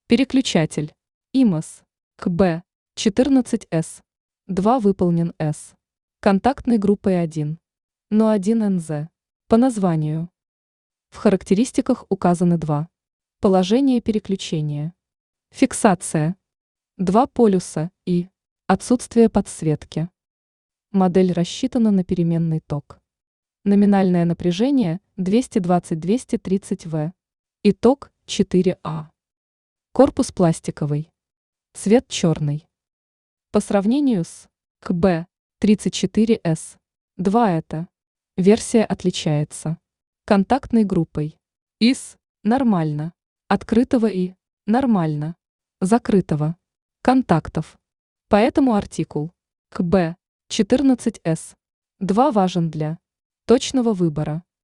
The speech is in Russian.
Переключатель. ИМОС. КБ. 14С. 2 выполнен С. Контактной группой 1. Но 1 НЗ. По названию. В характеристиках указаны 2. Положение переключения. Фиксация. 2 полюса и отсутствие подсветки. Модель рассчитана на переменный ток. Номинальное напряжение 220-230 В. Итог 4А. Корпус пластиковый. Цвет черный. По сравнению с КБ 34С 2 эта версия отличается контактной группой из нормально, открытого и нормально, закрытого контактов. Поэтому артикул КБ 14С 2 важен для точного выбора